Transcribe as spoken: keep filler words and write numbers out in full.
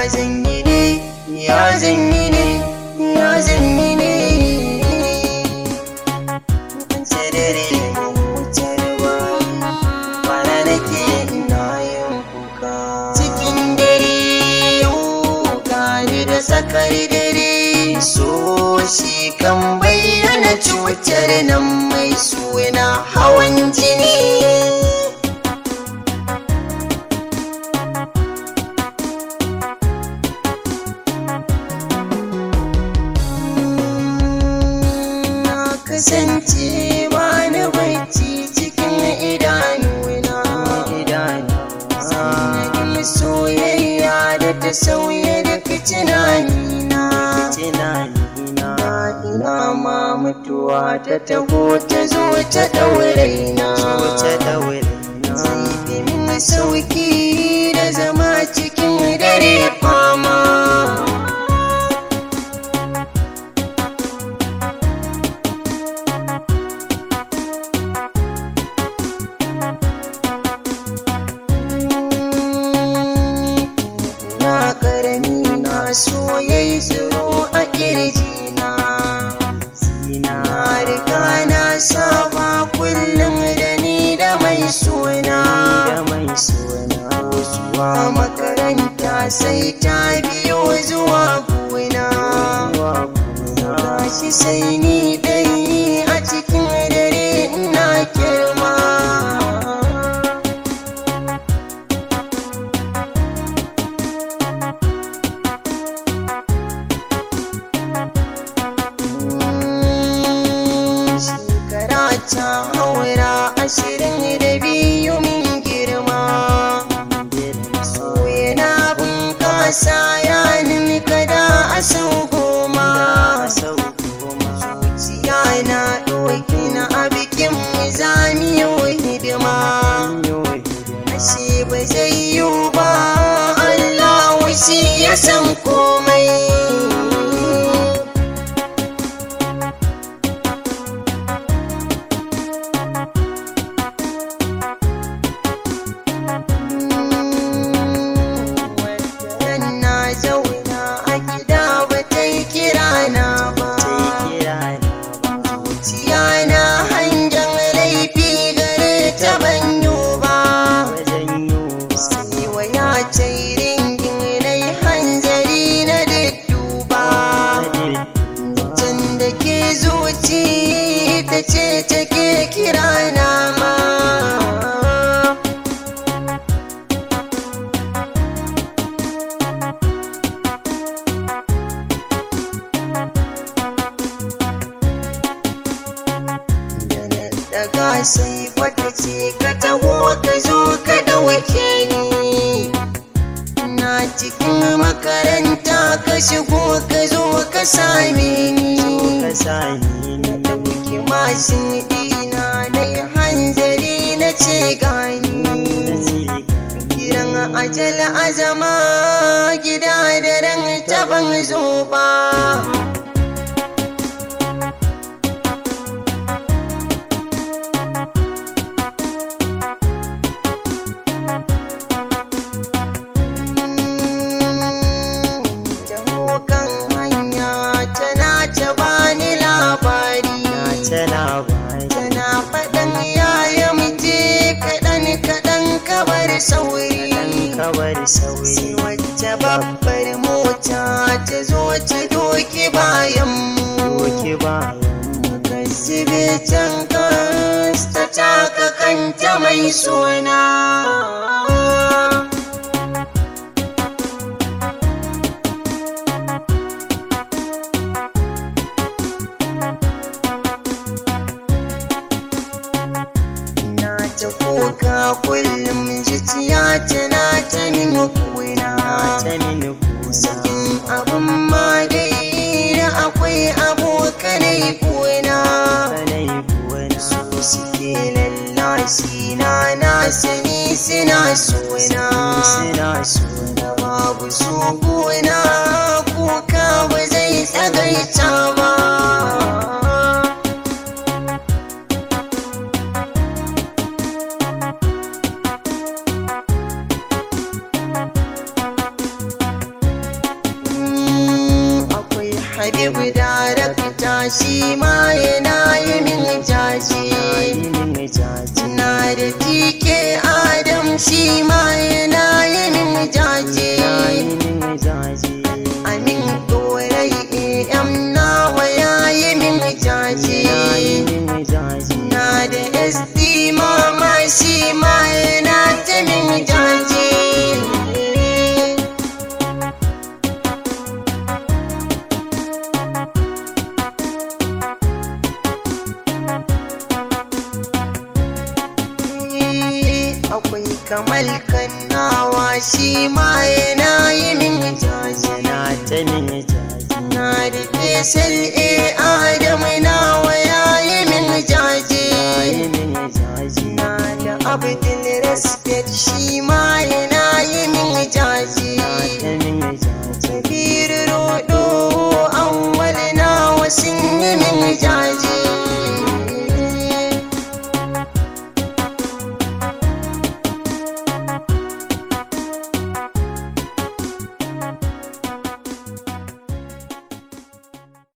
zan yi ne, ya zan yi ne, ya zan yi ne. Dare wutar ba kwana nake ina yin kuka cikin dare yau gani da tsakar dare so shi kan bayyana cutar nan mai suna hawan jini. Na kasance bani bacci cikin idanuna, sanadin soyayya da ta sauya daga tunanina. Ina ma mutuwa ta taho ta zo ta ɗaure na, zai fi min sauki da zama cikin dare fama. Soyayya tsiro a ƙirjina, na riga na saba kullum da ni da mai suna. Zuwa makaranta sai ta biyo zuwa gona, gashi sai ni dai a cikin dare ina girma. Ta haura ashirin da biyu min girma, so yana bunƙasa yanin kada a sau goma. Zuciya na ɗauki na a bikin zamiyo hidima, ashe ba zai yiwu ba Allah shi ya san komai. Ce take kira na ma, da na daga sai wata ce ka taho ka zo ka ɗauke ni. Na cikin makaranta ka shigo ka zo ka same ni, mashin ɗina na yi hanzari na ce gani. Kiran ajal azama gida da ran taban zo ba. Jahokan hanya tana ta bani labari, tana faɗan yaya muje kaɗan kaɗan kabar sauri. Sai wacce babbar mota ta zo ta doki bayan mu, muka zube can gas ta taka kanta mai suna. Ta kuka kullum zuciya tana ta min kuna, sakin abin ma dai da akwai abokanai kuna. Su suke lallashi na na sani suna suna, da babu su kuna kuka ba zai tsagaita ba. Habibu darakta shi ma yana yi min jaje. Na da tike Adam shi ma yana